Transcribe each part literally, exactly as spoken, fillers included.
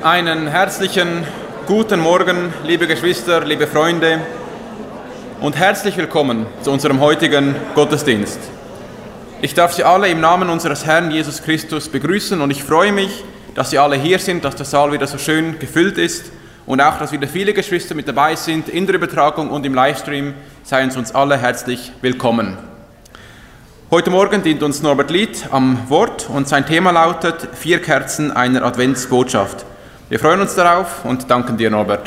Einen herzlichen guten Morgen, liebe Geschwister, liebe Freunde, und herzlich willkommen zu unserem heutigen Gottesdienst. Ich darf Sie alle im Namen unseres Herrn Jesus Christus begrüßen und ich freue mich, dass Sie alle hier sind, dass der Saal wieder so schön gefüllt ist und auch, dass wieder viele Geschwister mit dabei sind in der Übertragung und im Livestream. Seien Sie uns alle herzlich willkommen. Heute Morgen dient uns Norbert Lied am Wort und sein Thema lautet Vier Kerzen einer Adventsbotschaft. Wir freuen uns darauf und danken dir, Norbert.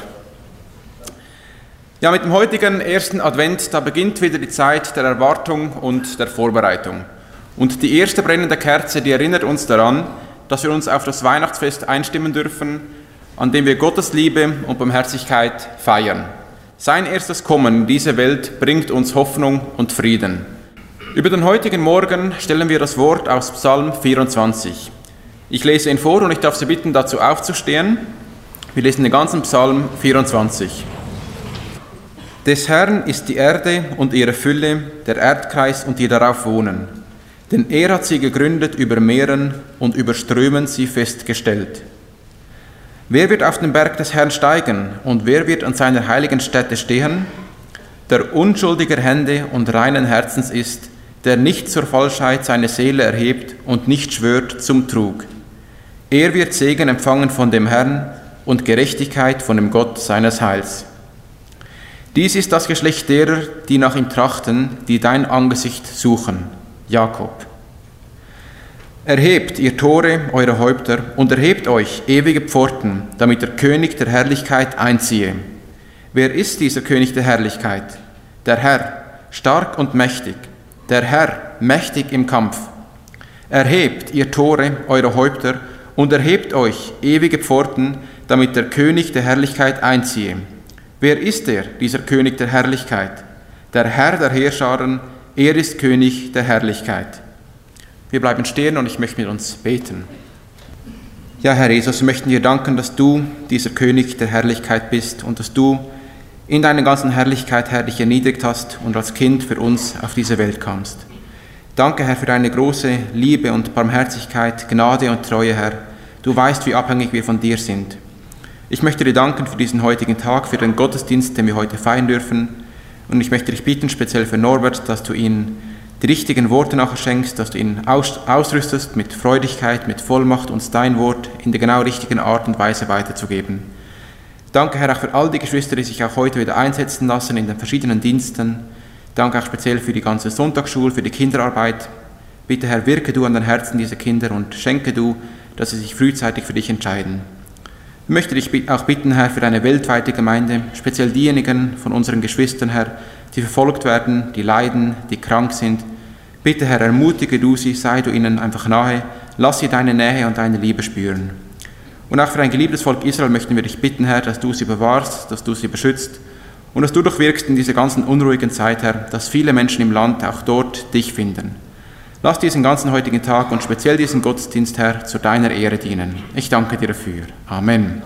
Ja, mit dem heutigen ersten Advent, da beginnt wieder die Zeit der Erwartung und der Vorbereitung. Und die erste brennende Kerze, die erinnert uns daran, dass wir uns auf das Weihnachtsfest einstimmen dürfen, an dem wir Gottes Liebe und Barmherzigkeit feiern. Sein erstes Kommen in diese Welt bringt uns Hoffnung und Frieden. Über den heutigen Morgen stellen wir das Wort aus Psalm vierundzwanzig. Ich lese ihn vor und ich darf Sie bitten, dazu aufzustehen. Wir lesen den ganzen Psalm vierundzwanzig. Des Herrn ist die Erde und ihre Fülle, der Erdkreis und die darauf wohnen. Denn er hat sie gegründet über Meeren und über Strömen sie festgestellt. Wer wird auf den Berg des Herrn steigen und wer wird an seiner heiligen Stätte stehen? Der unschuldiger Hände und reinen Herzens ist, der nicht zur Falschheit seine Seele erhebt und nicht schwört zum Trug. Er wird Segen empfangen von dem Herrn und Gerechtigkeit von dem Gott seines Heils. Dies ist das Geschlecht derer, die nach ihm trachten, die dein Angesicht suchen. Jakob. Erhebt, ihr Tore, eure Häupter, und erhebt euch, ewige Pforten, damit der König der Herrlichkeit einziehe. Wer ist dieser König der Herrlichkeit? Der Herr, stark und mächtig, der Herr, mächtig im Kampf. Erhebt, ihr Tore, eure Häupter, und erhebt euch, ewige Pforten, damit der König der Herrlichkeit einziehe. Wer ist er, dieser König der Herrlichkeit? Der Herr der Heerscharen, er ist König der Herrlichkeit. Wir bleiben stehen und ich möchte mit uns beten. Ja, Herr Jesus, wir möchten dir danken, dass du dieser König der Herrlichkeit bist und dass du in deiner ganzen Herrlichkeit, Herr, dich erniedrigt hast und als Kind für uns auf diese Welt kamst. Danke, Herr, für deine große Liebe und Barmherzigkeit, Gnade und Treue, Herr. Du weißt, wie abhängig wir von dir sind. Ich möchte dir danken für diesen heutigen Tag, für den Gottesdienst, den wir heute feiern dürfen. Und ich möchte dich bitten, speziell für Norbert, dass du ihm die richtigen Worte nachher schenkst, dass du ihn aus, ausrüstest mit Freudigkeit, mit Vollmacht, uns dein Wort in der genau richtigen Art und Weise weiterzugeben. Danke, Herr, auch für all die Geschwister, die sich auch heute wieder einsetzen lassen in den verschiedenen Diensten. Danke auch speziell für die ganze Sonntagsschule, für die Kinderarbeit. Bitte, Herr, wirke du an den Herzen dieser Kinder und schenke du, dass sie sich frühzeitig für dich entscheiden. Ich möchte dich auch bitten, Herr, für deine weltweite Gemeinde, speziell diejenigen von unseren Geschwistern, Herr, die verfolgt werden, die leiden, die krank sind. Bitte, Herr, ermutige du sie, sei du ihnen einfach nahe, lass sie deine Nähe und deine Liebe spüren. Und auch für ein geliebtes Volk Israel möchten wir dich bitten, Herr, dass du sie bewahrst, dass du sie beschützt und dass du durchwirkst in dieser ganzen unruhigen Zeit, Herr, dass viele Menschen im Land auch dort dich finden. Lass diesen ganzen heutigen Tag und speziell diesen Gottesdienst, Herr, zu deiner Ehre dienen. Ich danke dir dafür. Amen. Amen.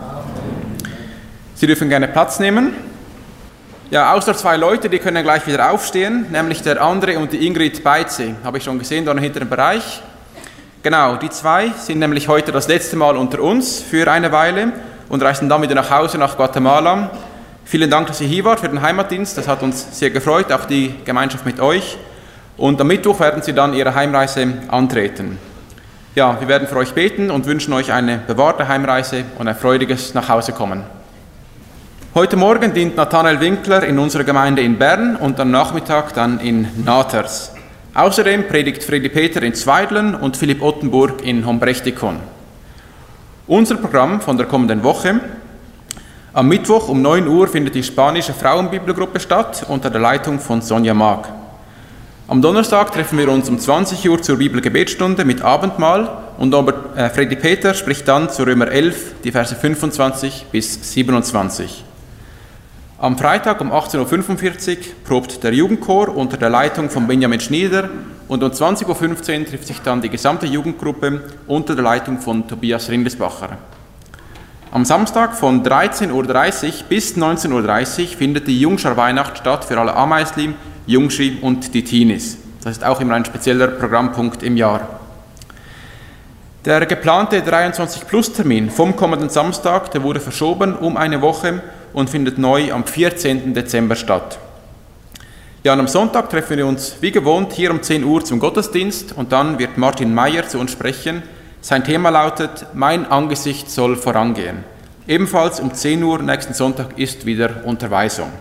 Sie dürfen gerne Platz nehmen. Ja, außer zwei Leute, die können gleich wieder aufstehen, nämlich der André und die Ingrid Beitze. Habe ich schon gesehen, da im hinteren Bereich. Genau, die zwei sind nämlich heute das letzte Mal unter uns für eine Weile und reisen dann wieder nach Hause nach Guatemala. Vielen Dank, dass ihr hier wart für den Heimatdienst. Das hat uns sehr gefreut, auch die Gemeinschaft mit euch. Und am Mittwoch werden sie dann ihre Heimreise antreten. Ja, wir werden für euch beten und wünschen euch eine bewahrte Heimreise und ein freudiges Nachhausekommen. Heute Morgen dient Nathanael Winkler in unserer Gemeinde in Bern und am Nachmittag dann in Nathers. Außerdem predigt Fredi Peter in Zweidlen und Philipp Ottenburg in Hombrechtikon. Unser Programm von der kommenden Woche: Am Mittwoch um neun Uhr findet die spanische Frauenbibelgruppe statt unter der Leitung von Sonja Mag. Am Donnerstag treffen wir uns um zwanzig Uhr zur Bibelgebetsstunde mit Abendmahl und äh, Fredi Peter spricht dann zu Römer elf, die Verse fünfundzwanzig bis siebenundzwanzig. Am Freitag um achtzehn Uhr fünfundvierzig probt der Jugendchor unter der Leitung von Benjamin Schnieder und um zwanzig Uhr fünfzehn trifft sich dann die gesamte Jugendgruppe unter der Leitung von Tobias Rindesbacher. Am Samstag von dreizehn Uhr dreißig bis neunzehn Uhr dreißig findet die Jungschar-Weihnacht statt für alle Ameisli, Jungschi und die Teenies. Das ist auch immer ein spezieller Programmpunkt im Jahr. Der geplante dreiundzwanzig-Plus-Termin vom kommenden Samstag, der wurde verschoben um eine Woche und findet neu am vierzehnten Dezember statt. Ja, und am Sonntag treffen wir uns wie gewohnt hier um zehn Uhr zum Gottesdienst und dann wird Martin Meyer zu uns sprechen. Sein Thema lautet, mein Angesicht soll vorangehen. Ebenfalls um zehn Uhr nächsten Sonntag ist wieder Unterweisung.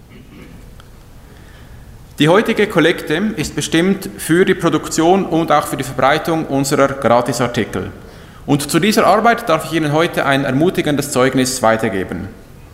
Die heutige Kollekte ist bestimmt für die Produktion und auch für die Verbreitung unserer Gratisartikel. Und zu dieser Arbeit darf ich Ihnen heute ein ermutigendes Zeugnis weitergeben.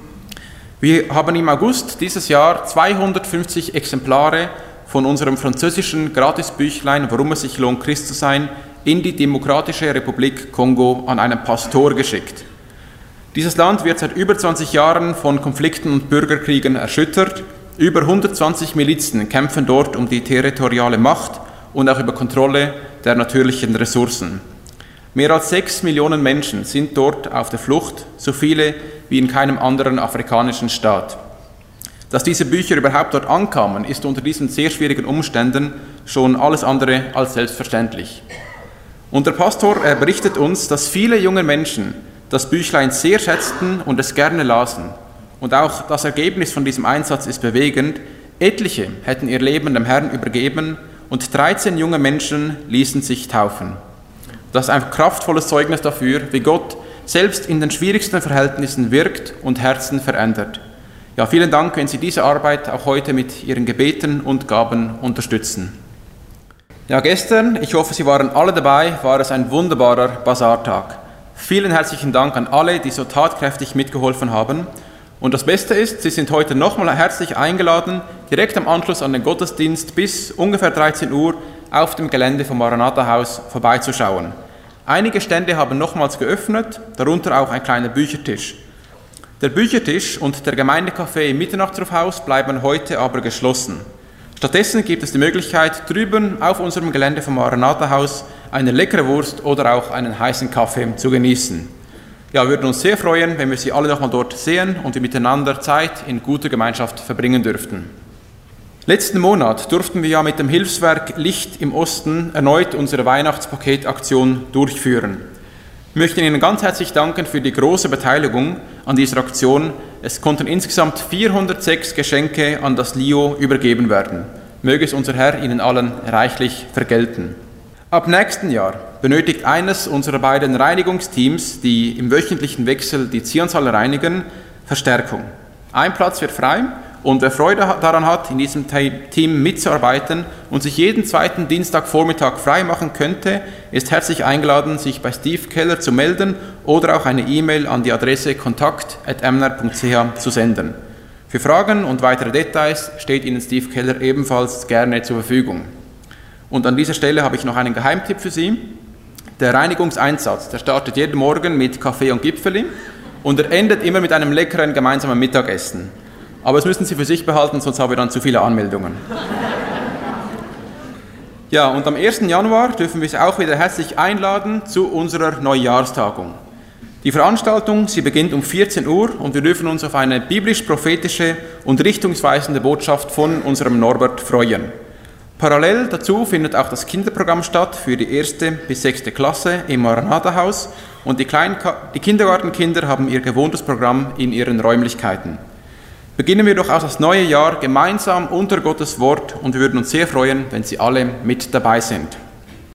Wir haben im August dieses Jahr zweihundertfünfzig Exemplare von unserem französischen Gratisbüchlein Warum es sich lohnt, Christ zu sein, in die Demokratische Republik Kongo an einen Pastor geschickt. Dieses Land wird seit über zwanzig Jahren von Konflikten und Bürgerkriegen erschüttert. Über hundertzwanzig Milizen kämpfen dort um die territoriale Macht und auch über Kontrolle der natürlichen Ressourcen. Mehr als sechs Millionen Menschen sind dort auf der Flucht, so viele wie in keinem anderen afrikanischen Staat. Dass diese Bücher überhaupt dort ankamen, ist unter diesen sehr schwierigen Umständen schon alles andere als selbstverständlich. Und der Pastor er berichtet uns, dass viele junge Menschen das Büchlein sehr schätzten und es gerne lasen. Und auch das Ergebnis von diesem Einsatz ist bewegend. Etliche hätten ihr Leben dem Herrn übergeben und dreizehn junge Menschen ließen sich taufen. Das ist ein kraftvolles Zeugnis dafür, wie Gott selbst in den schwierigsten Verhältnissen wirkt und Herzen verändert. Ja, vielen Dank, wenn Sie diese Arbeit auch heute mit Ihren Gebeten und Gaben unterstützen. Ja, gestern, ich hoffe, Sie waren alle dabei, war es ein wunderbarer Basartag. Vielen herzlichen Dank an alle, die so tatkräftig mitgeholfen haben. Und das Beste ist, Sie sind heute nochmal herzlich eingeladen, direkt am Anschluss an den Gottesdienst bis ungefähr dreizehn Uhr auf dem Gelände vom Maranatha-Haus vorbeizuschauen. Einige Stände haben nochmals geöffnet, darunter auch ein kleiner Büchertisch. Der Büchertisch und der Gemeindecafé im Mitternachtsrufhaus bleiben heute aber geschlossen. Stattdessen gibt es die Möglichkeit, drüben auf unserem Gelände vom Maranatha-Haus eine leckere Wurst oder auch einen heißen Kaffee zu genießen. Ja, wir würden uns sehr freuen, wenn wir Sie alle nochmal dort sehen und wir miteinander Zeit in guter Gemeinschaft verbringen dürften. Letzten Monat durften wir ja mit dem Hilfswerk Licht im Osten erneut unsere Weihnachtspaketaktion durchführen. Ich möchte Ihnen ganz herzlich danken für die große Beteiligung an dieser Aktion. Es konnten insgesamt vierhundertsechs Geschenke an das L I O übergeben werden. Möge es unser Herr Ihnen allen reichlich vergelten. Ab nächsten Jahr benötigt eines unserer beiden Reinigungsteams, die im wöchentlichen Wechsel die Zionshalle reinigen, Verstärkung. Ein Platz wird frei und wer Freude daran hat, in diesem Team mitzuarbeiten und sich jeden zweiten Dienstagvormittag frei machen könnte, ist herzlich eingeladen, sich bei Steve Keller zu melden oder auch eine E-Mail an die Adresse kontakt at m n r punkt c h zu senden. Für Fragen und weitere Details steht Ihnen Steve Keller ebenfalls gerne zur Verfügung. Und an dieser Stelle habe ich noch einen Geheimtipp für Sie. Der Reinigungseinsatz, der startet jeden Morgen mit Kaffee und Gipfeli und er endet immer mit einem leckeren gemeinsamen Mittagessen. Aber das müssen Sie für sich behalten, sonst haben wir dann zu viele Anmeldungen. Ja, und am ersten Januar dürfen wir Sie auch wieder herzlich einladen zu unserer Neujahrstagung. Die Veranstaltung, sie beginnt um vierzehn Uhr und wir dürfen uns auf eine biblisch-prophetische und richtungsweisende Botschaft von unserem Norbert freuen. Parallel dazu findet auch das Kinderprogramm statt für die erste bis sechste Klasse im Maranatha-Haus und die, Klein- die Kindergartenkinder haben ihr gewohntes Programm in ihren Räumlichkeiten. Beginnen wir doch auch das neue Jahr gemeinsam unter Gottes Wort und wir würden uns sehr freuen, wenn Sie alle mit dabei sind.